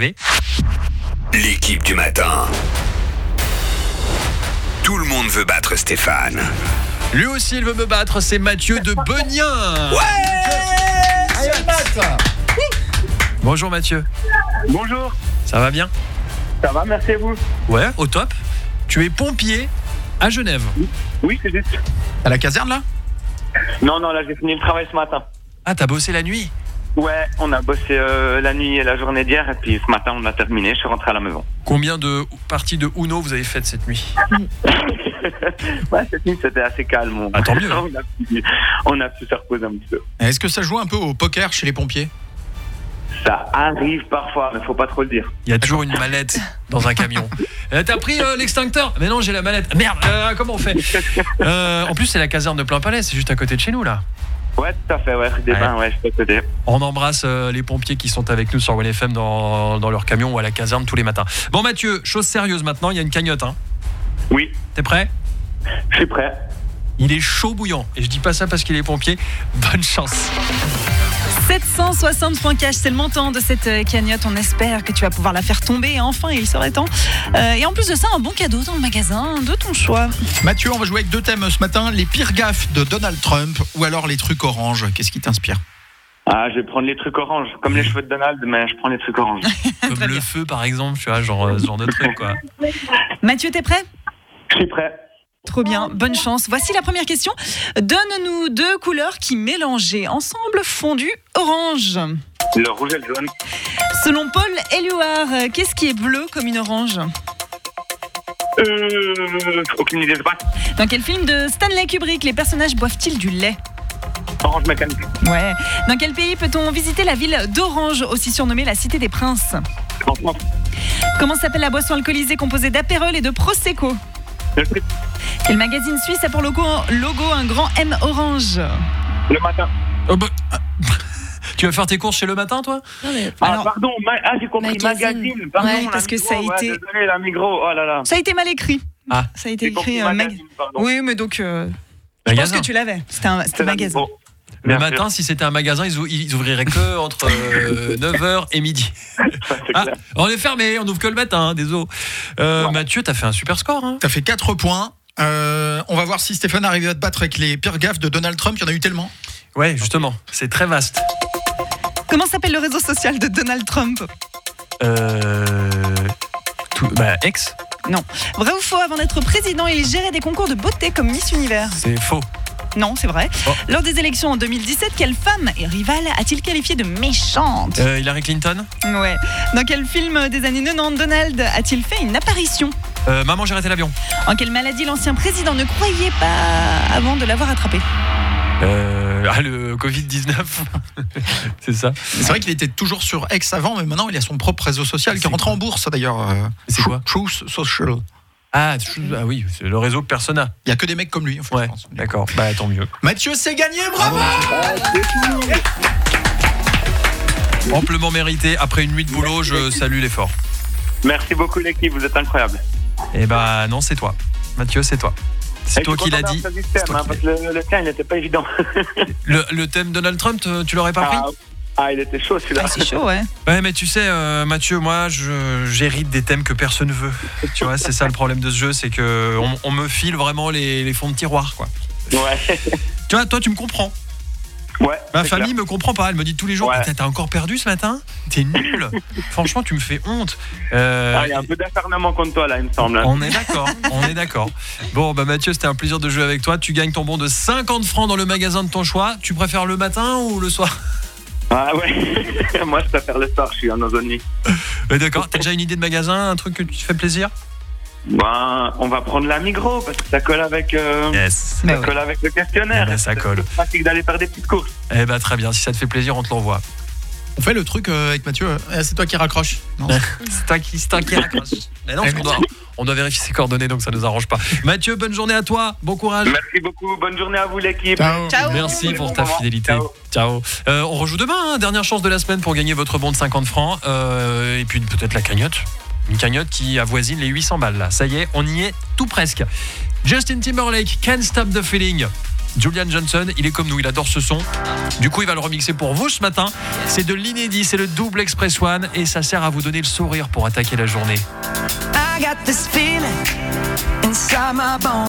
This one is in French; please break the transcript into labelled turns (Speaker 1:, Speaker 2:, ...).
Speaker 1: arriver.
Speaker 2: L'équipe du matin. Tout le monde veut battre Stéphane.
Speaker 1: Lui aussi, il veut me battre, c'est Mathieu de Benien.
Speaker 3: Allez, Matt.
Speaker 1: Bonjour Mathieu.
Speaker 4: Bonjour,
Speaker 1: Ça va bien?
Speaker 4: ça va, merci à vous.
Speaker 1: Ouais, au top. Tu es pompier à Genève.
Speaker 4: Oui, c'est juste.
Speaker 3: À la caserne là?
Speaker 4: Non, là j'ai fini le travail ce matin.
Speaker 1: Ah, t'as bossé la nuit?
Speaker 4: Ouais, on a bossé la nuit et la journée d'hier et puis ce matin on a terminé, je suis rentré à la maison.
Speaker 1: Combien de parties de Uno vous avez faites cette nuit?
Speaker 4: Ouais, cette nuit c'était assez calme.
Speaker 1: Ah, tant mieux.
Speaker 4: On a pu se reposer un petit peu.
Speaker 3: Est-ce que ça joue un peu au poker chez les pompiers?
Speaker 4: Ça arrive parfois, mais faut pas trop le dire.
Speaker 1: Il y a toujours une mallette dans un camion. T'as pris l'extincteur? Mais non, j'ai la mallette. Merde, comment on fait? En plus, c'est la caserne de Plainpalais, c'est juste à côté de chez nous là.
Speaker 4: Ouais, tout à fait, ouais, rue des Bains, ouais, je suis à côté.
Speaker 1: On embrasse les pompiers qui sont avec nous sur WFM dans leur camion ou à la caserne tous les matins. Bon Mathieu, chose sérieuse maintenant, il y a une cagnotte. Hein.
Speaker 4: Oui,
Speaker 1: T'es prêt?
Speaker 4: je suis prêt.
Speaker 1: Il est chaud bouillant. Et je dis pas ça parce qu'il est pompier. Bonne chance.
Speaker 5: 760 points cash, c'est le montant de cette cagnotte. On espère que tu vas pouvoir la faire tomber. Enfin, il serait temps. Et en plus de ça, un bon cadeau dans le magasin de ton choix.
Speaker 3: Mathieu, on va jouer avec 2 thèmes ce matin. Les pires gaffes de Donald Trump ou alors les trucs orange. Qu'est-ce qui t'inspire?
Speaker 4: Ah, je vais prendre les trucs oranges, comme les cheveux de Donald, mais je prends les trucs oranges.
Speaker 1: Comme le feu par exemple, tu vois, genre, ce genre de truc quoi.
Speaker 5: Mathieu, t'es prêt?
Speaker 4: Je suis prêt.
Speaker 5: Trop bien, bonne chance. Voici la première question. Donne-nous 2 couleurs qui, mélangées ensemble, font du orange.
Speaker 4: Le rouge et le jaune.
Speaker 5: Selon Paul Éluard, qu'est-ce qui est bleu comme une orange?
Speaker 4: Aucune idée, je sais pas.
Speaker 5: Dans quel film de Stanley Kubrick les personnages boivent-ils du lait?
Speaker 4: Orange mécanique.
Speaker 5: Ouais. Dans quel pays peut-on visiter la ville d'Orange, aussi surnommée la Cité des Princes?
Speaker 4: En France.
Speaker 5: Comment s'appelle la boisson alcoolisée composée d'apérol et de prosecco?
Speaker 4: Le trip.
Speaker 5: Quel magazine suisse a pour logo un grand M orange?
Speaker 4: Le matin.
Speaker 1: Tu vas faire tes courses chez Le Matin toi?
Speaker 5: Alors,
Speaker 4: Pardon, j'ai compris, magazine. Pardon,
Speaker 5: Ouais, parce que ça a été-
Speaker 4: Désolé, la Migros, oh là là.
Speaker 5: ça a été mal écrit.
Speaker 1: Ah.
Speaker 5: Ça a été
Speaker 4: J'ai compris,
Speaker 5: écrit
Speaker 4: magazine, pardon.
Speaker 5: Oui, mais donc je pense
Speaker 1: Magasin.
Speaker 5: que tu l'avais. C'était un
Speaker 4: C'est la
Speaker 5: magasin.
Speaker 4: Migros.
Speaker 1: Le
Speaker 4: Bien
Speaker 1: matin,
Speaker 4: sûr.
Speaker 1: si c'était un magasin, ils ouvriraient que entre 9h et midi.
Speaker 4: Ça, c'est
Speaker 1: Ah,
Speaker 4: clair.
Speaker 1: on est fermé, on ouvre que le matin, hein, désolé. Mathieu, t'as fait un super score. Hein.
Speaker 3: T'as fait 4 points. On va voir si Stéphane arrive à te battre avec les pires gaffes de Donald Trump. Il y en a eu tellement.
Speaker 1: Ouais, justement, c'est très vaste.
Speaker 5: Comment s'appelle le réseau social de Donald Trump?
Speaker 1: Ex,
Speaker 5: Non. Vrai ou faux, avant d'être président, il gérait des concours de beauté comme Miss Univers?
Speaker 1: c'est faux.
Speaker 5: Non, c'est vrai.
Speaker 1: Oh.
Speaker 5: Lors des élections en 2017, quelle femme et rivale a-t-il qualifié de méchante?
Speaker 1: Hillary Clinton,
Speaker 5: Ouais. Dans quel film des années 90 Donald a-t-il fait une apparition?
Speaker 1: Maman, j'ai arrêté l'avion.
Speaker 5: En quelle maladie l'ancien président ne croyait pas avant de l'avoir attrapé?
Speaker 1: Le Covid-19. C'est ça.
Speaker 3: C'est vrai qu'il était toujours sur X avant, mais maintenant il a son propre réseau social qui est rentré en bourse d'ailleurs.
Speaker 1: C'est quoi?
Speaker 3: Truth Social.
Speaker 1: Ah oui, c'est le réseau Persona.
Speaker 3: Il y a que des mecs comme lui en fait.
Speaker 1: Ouais,
Speaker 3: je pense.
Speaker 1: d'accord. Bah tant mieux.
Speaker 3: Mathieu, c'est gagné, bravo.
Speaker 1: Amplement mérité. Après une nuit de boulot, je salue l'effort.
Speaker 4: Merci beaucoup l'équipe, vous êtes incroyables.
Speaker 1: Eh bah non, c'est toi. Mathieu, c'est toi. C'est
Speaker 4: Et
Speaker 1: toi
Speaker 4: je suis
Speaker 1: qui l'as
Speaker 4: content
Speaker 1: dit.
Speaker 4: d'avoir choisi ce
Speaker 1: C'est
Speaker 4: thème,
Speaker 1: toi
Speaker 4: hein,
Speaker 1: qui
Speaker 4: parce que le tien il n'était pas évident.
Speaker 1: Le thème Donald Trump, tu l'aurais pas pris?
Speaker 4: Il était chaud celui-là.
Speaker 5: Ah, c'est chaud, ouais.
Speaker 1: Ouais, mais tu sais, Mathieu, moi, j'hérite des thèmes que personne ne veut. Tu vois, c'est ça le problème de ce jeu, c'est que on me file vraiment les fonds de tiroir, quoi.
Speaker 4: Ouais.
Speaker 1: Tu vois, toi, tu me comprends.
Speaker 4: Ouais.
Speaker 1: Ma
Speaker 4: c'est
Speaker 1: famille
Speaker 4: clair.
Speaker 1: me comprend pas. Elle me dit tous les jours,
Speaker 4: Ouais.
Speaker 1: t'as encore perdu ce matin? T'es nul. Franchement, tu me fais honte.
Speaker 4: Il y a un peu d'acharnement contre toi là, il me semble.
Speaker 1: On est d'accord. Bon, bah Mathieu, c'était un plaisir de jouer avec toi. Tu gagnes ton bon de 50 francs dans le magasin de ton choix. Tu préfères le matin ou le soir?
Speaker 4: Ah ouais. Moi je préfère le soir, je suis en ozone.
Speaker 1: D'accord. T'as déjà une idée de magasin, un truc que tu te fais plaisir?
Speaker 4: Ben, on va prendre la Migros parce que ça colle avec,
Speaker 1: Yes.
Speaker 5: Bah
Speaker 4: ça
Speaker 5: ouais.
Speaker 4: colle avec le questionnaire.
Speaker 1: Eh ben, ça colle.
Speaker 4: C'est pratique d'aller faire des petites courses.
Speaker 1: Eh bah très bien. Si ça te fait plaisir, on te l'envoie.
Speaker 3: On fait le truc avec Mathieu. C'est toi qui raccroche. Non.
Speaker 1: C'est toi qui raccroche. Mais non, parce on doit vérifier ses coordonnées, donc ça nous arrange pas. Mathieu, bonne journée à toi. Bon courage.
Speaker 4: Merci beaucoup, bonne journée à vous l'équipe.
Speaker 3: Ciao.
Speaker 5: Ciao.
Speaker 1: Merci pour ta fidélité. Ciao. On rejoue demain, hein, dernière chance de la semaine pour gagner votre bon de 50 francs. Et puis peut-être la cagnotte. Une cagnotte qui avoisine les 800 balles là. Ça y est, on y est tout presque. Justin Timberlake, Can't Stop the Feeling. Julian Johnson, il est comme nous, il adore ce son. Du coup, il va le remixer pour vous ce matin. C'est de l'inédit, c'est le double Express One et ça sert à vous donner le sourire pour attaquer la journée.
Speaker 6: I got this feeling inside my bones.